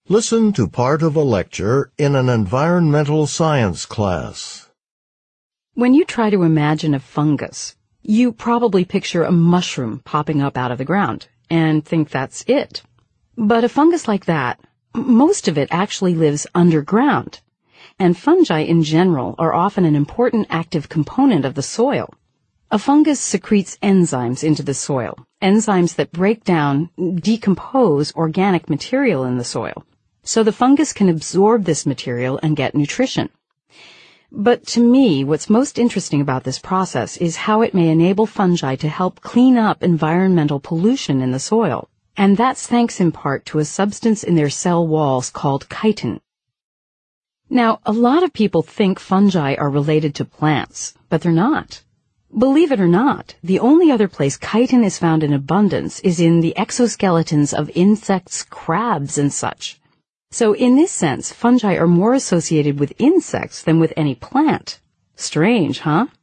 Listen to part of a lecture in an environmental science class. When you try to imagine a fungus, you probably picture a mushroom popping up out of the ground and think that's it. But a fungus like that, most of it actually lives underground. And fungi in general are often an important active component of the soil. A fungus secretes enzymes into the soil, enzymes that break down, decompose organic material in the soil. So the fungus can absorb this material and get nutrition. But to me, what's most interesting about this process is how it may enable fungi to help clean up environmental pollution in the soil. And that's thanks in part to a substance in their cell walls called chitin. Now, a lot of people think fungi are related to plants, but they're not. Believe it or not, the only other place chitin is found in abundance is in the exoskeletons of insects, crabs, and such. So in this sense, fungi are more associated with insects than with any plant. Strange, huh?